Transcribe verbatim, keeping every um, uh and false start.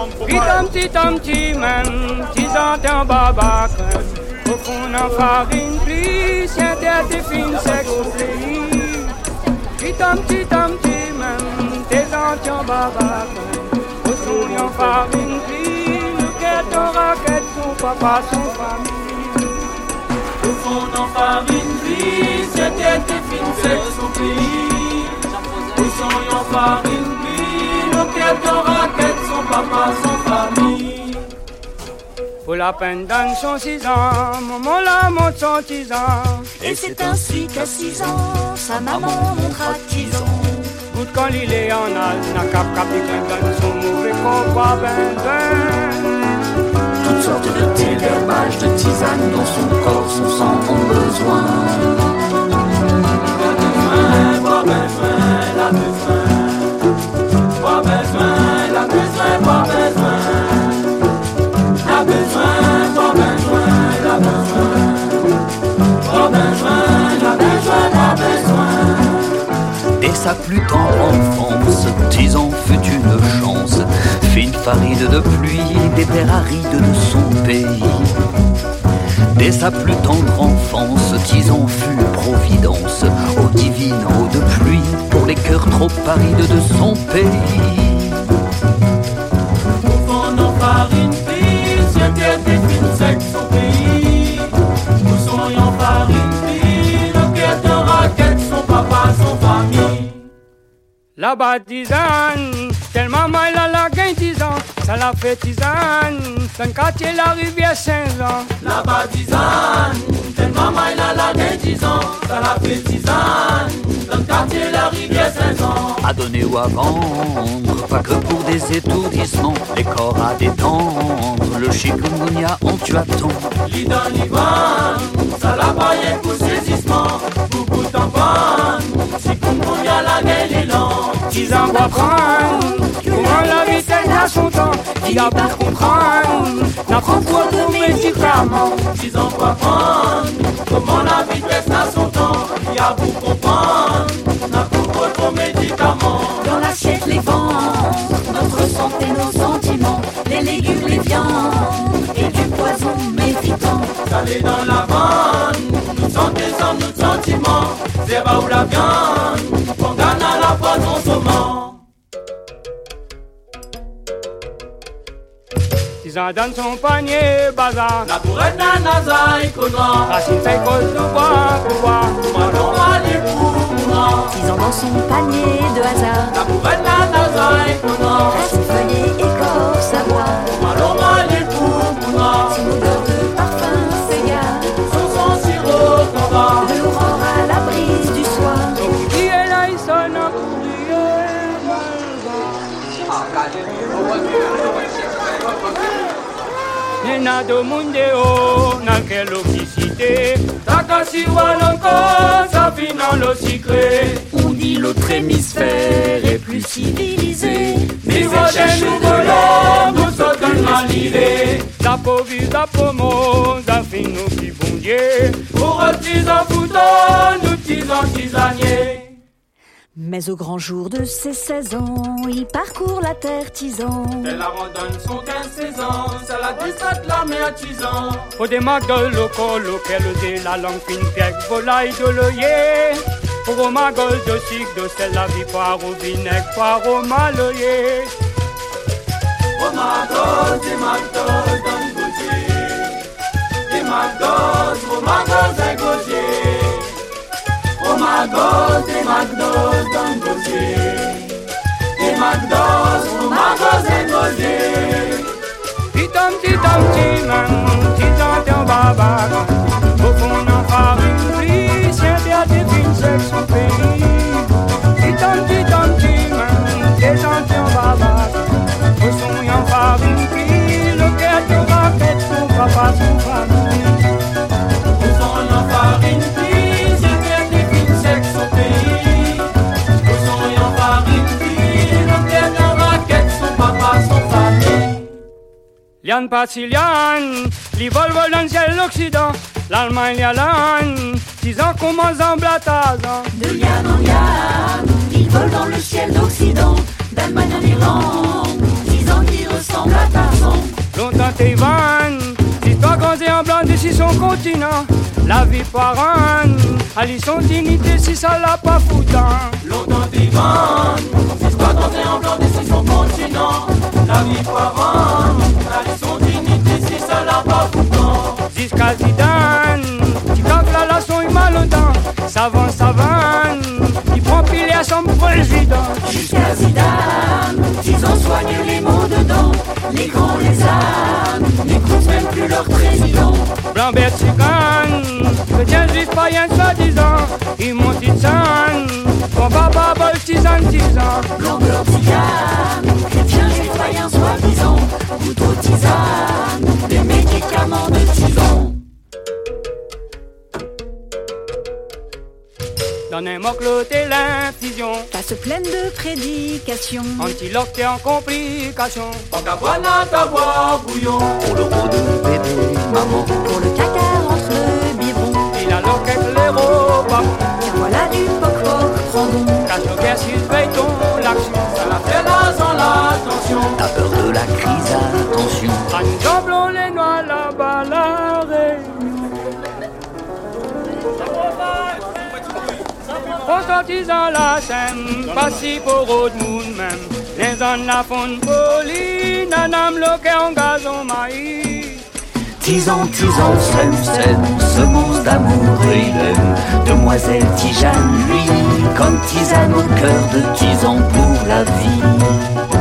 Pitam, titam, timem, tisantan babak. Au fond, en farine, plis, sien tête et fine, sexe au pays. Pitam, titam, timem, tisantan babak. Au fond, en farine, plis, le quête en raquette, son papa, son famille. Au fond, en farine, plis, sien tête et fine, sexe au pays. Au fond, en farine, plis, le quête en raquette, son papa, son famille. Pour la peine dans son six ans, maman la monte son dix ans. Et c'est ainsi qu'à six ans, sa maman montra dix ans. Goutte quand il est en al, n'a cap cap et dans son mauvais compas ben ben. Toutes sortes de thé, d'herbages, de tisanes dans son corps, son sang ont besoin. Bois besoin, la besoin. Bois besoin, la besoin, bois besoin. La besoin, bois besoin, la besoin. Bois besoin, la besoin, bois besoin. Dès sa plus tendre enfance, dix ans fut une chance. Fine farine de pluie, des terres arides de son pays. Dès sa plus tendre enfance, dix ans fut providence. Eau divine, eau de pluie, pour les cœurs trop arides de son pays. Au fond, nos farines plis, si était des fines sexe au pays. Nous serions farine plis, le quai de raquette, son papa, son famille. La baptisane, tellement mal à la gain dix ans, ça l'a fait tisane, dans le quartier la rivière Saint-Jean. La baptisane, tellement mal à la gain dix ans, ça l'a fait tisane, dans le quartier la rivière Saint-Jean. À donner ou à vendre, pas que pour des étourdissements, les corps à détendre, le chikungunya on tu attends. L'idon l'ivane, ça l'a paillé pour saisissement, beaucoup tampon, chikungunya la gain l'élan. Dix ans va prendre, comment la vitesse à son temps, il a pour comprendre, n'a pas trop de médicaments. Dix ans va prendre, comment la vitesse à son temps, il a pour comprendre, n'a pas trop de médicaments. Dans l'assiette les vents, notre santé, nos sentiments, les légumes, les viandes et du poison méfitant. Calé dans la vanne, nous sentons nos sentiments, c'est pas où la viande, qu'on gagne à la poison saumon. Dix ans dans son panier, bazar, La bourrette d'un naza et connant, racine fait cause de bois, pour boire. malon à l'époux, Dix ans dans son panier de hasard, la bourrette d'un naza et connant, reste feuillé, écorce à boire. malon à l'époux, Son odeur de parfum s'égare, son son sirop combat. de l'aurore à la brise du soir. Qui est là, il sonne en courrier, Nena do mundeo, na quelle officité, Takasiwa l'encore, ça finit le secret. On dit l'autre hémisphère est plus civilisé, Mais vous êtes nouveau, nous sommes dans l'idée. La pauvre, la pomo, la fin nous qui bon Dieu. Pour un petit en fouton, nous petits en tisaniers. mais au grand jour de ses seize ans, il parcourt la terre tisant. Elle abandonne son quinze seize ans, ça la distraite la mère tisant. Au démarque de loco, lequel de la langue fine, piègue, volaille de l'œillet. Pour au magol de sucre, de sel, la vie, poire au vinaigre, poire au malœillet. Oh my God, des McDonald's dans le gosier. Des McDonald's, oh my God, des gosier. Oh my God, des McDonald's dans le gosier. Des McDonald's, oh my God, des gosier. Titam, titam, timam, titam, titam, babak. Au fond, en farine, plis, c'est bien des fines sexe au pays. Titam, titam, timam, titam, titam, babak. Au son, en farine, plis, le cœur de raquette, son papa, son famille. Au son, en farine, plis, c'est bien des fines sexe au pays. Au son, en farine, plis, le cœur de raquette, son papa, son famille. Lian Pacilian, li vol vol dans le ciel l'Occident. L'Allemagne, l'Allemagne, dix ans commence en blatazan. De liane en liane, il vole dans le ciel d'Occident, d'Allemagne en Irlande, dix ans qui ressemble à Tarzan. Longtemps t'es vanne, l'histoire grandit en blanc d'ici son continent. La vie parane, à son dignité si ça l'a pas foutant. Longtemps t'es vanne, l'histoire grandit en blanc d'ici son continent. La vie parane, à son dignité si ça l'a pas foutant. Jusqu'à Zidane, qui tape la leçon il mal au dent. Savant, savane, il prend pile à son président. Jusqu'à Zidane, ils ont soigné les mots dedans. Les grands, les ânes, n'écoutent même plus leur président. Blanc-Bert Cigane, chrétien juif païen soi-disant. Ils montent ils s'en, mon papa bol tisane tisane. Blanc-Bert Cigane, chrétien juif païen soi-disant. Couteau tisane, des médicaments de tisane. Dans un moque et l'infusion, Passe pleine de prédications. antiloque et en complication. En cabana ta boire bouillon. Pour le gros de bébé, maman. Pour le caca entre le biberon. Il a l'enquête les robes, Tiens voilà du poc-poc, prends donc. cache le guerre s'il paye ton l'action. Ça la fait là sans l'attention. T'as peur de la crise, attention. À nous semblons les noix là-bas la réunion. On sortit dans la scène, pas si pour autre monde même. Les en la fond poli, nanam loquet en gazon maïs. Tisan, tisan, sem, sem, semence d'amour et d'aime. Demoiselle Tijane, lui, comme tisane au cœur de tisan pour la vie.